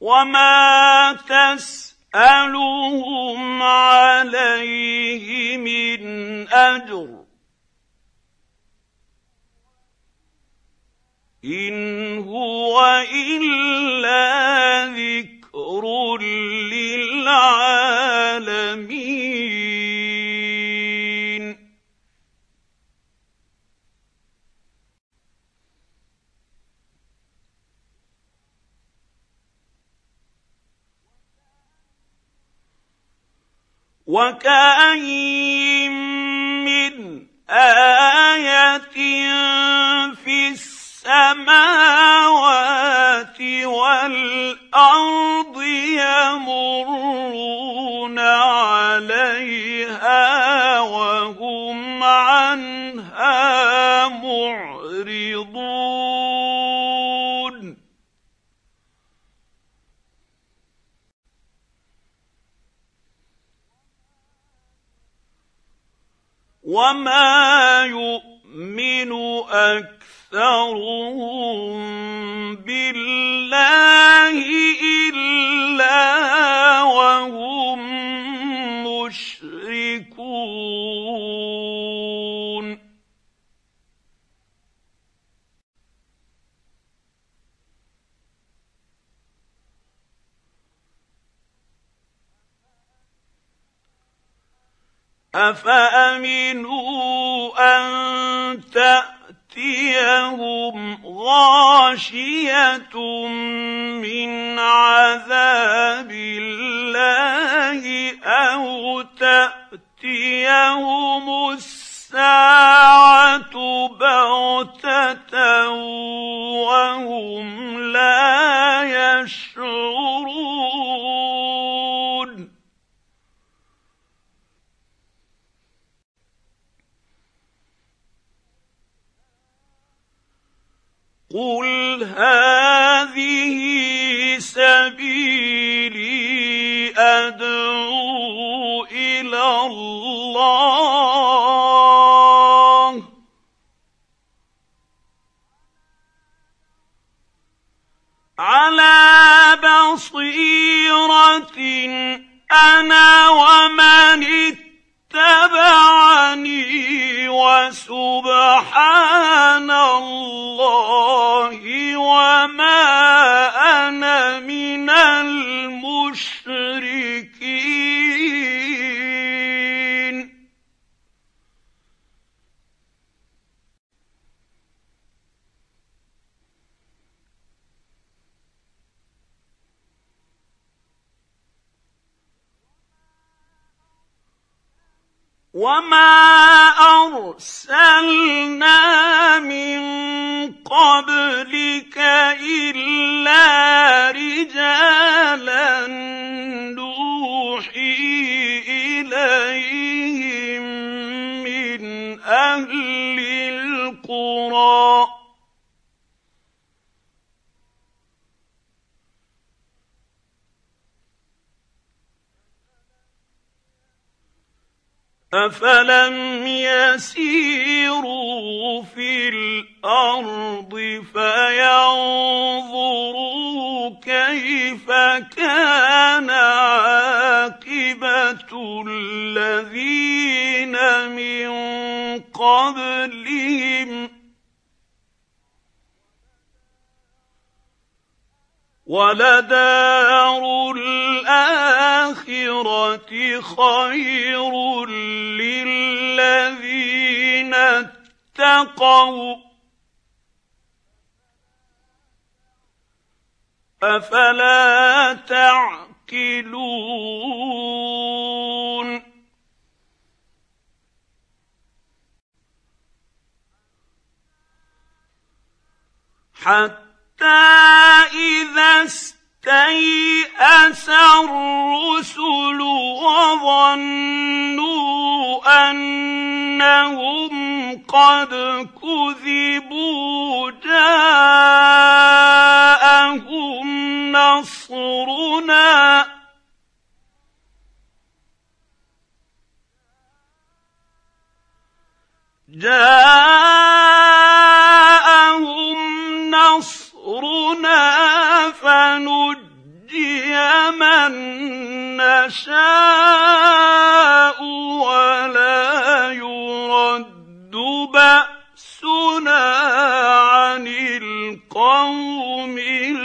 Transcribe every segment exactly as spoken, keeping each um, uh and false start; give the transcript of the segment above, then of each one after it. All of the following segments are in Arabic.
وما تسألهم عليه من أجر إن هو إلا ذكر للعالمين. وكأين من آية في السماوات والأرض يمرون عليها وهم عنها معرضون. وما يؤمن أكثرهم بالله إلا وهم مشركون. أفأمنوا أن تأتيهم غاشية من عذاب الله أو تأتيهم الساعة بغتة وهم لا يشعرون. قل هذه سبيلي أدعو إلى الله على بصيرة أنا ومن اتبعني وسبحان الله وما أنا من المشركين. وما أرسلنا من قبلك إلا رجالا نوحي إليهم من أهل القرى أفلم يسيروا في الأرض فينظروا كيف كان عاقبة الذين من قبلهم ولدار الآخرة خير للذين اتقوا أفلا تعقلون. حتى إذا استيأس الرسل وظنوا أنهم قد كذبوا جاءهم نصرنا جاءهم نصرنا فنجي نشاء ولا يرد بأسنا عن القوم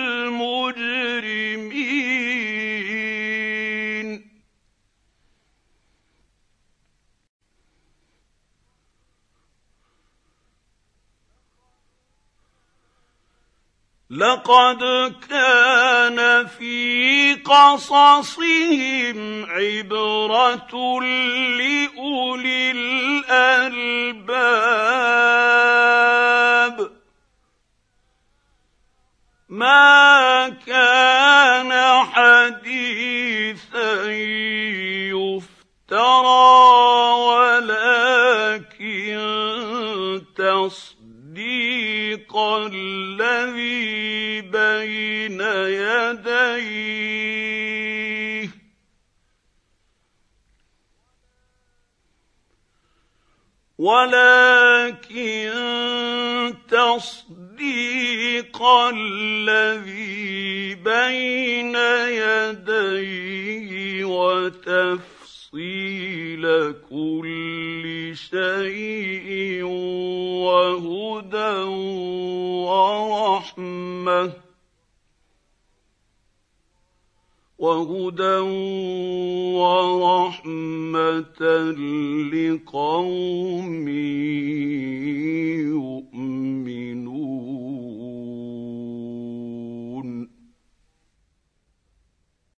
المجرمين لقد كان في قصصهم عبرة لأولي الألباب ما كان حديثا يفترى ولكن تصديق الذي بين يديه ولكن تصديق الذي بين يديه وتفصيل كل شيء وهدى ورحمة وهدى ورحمة لقوم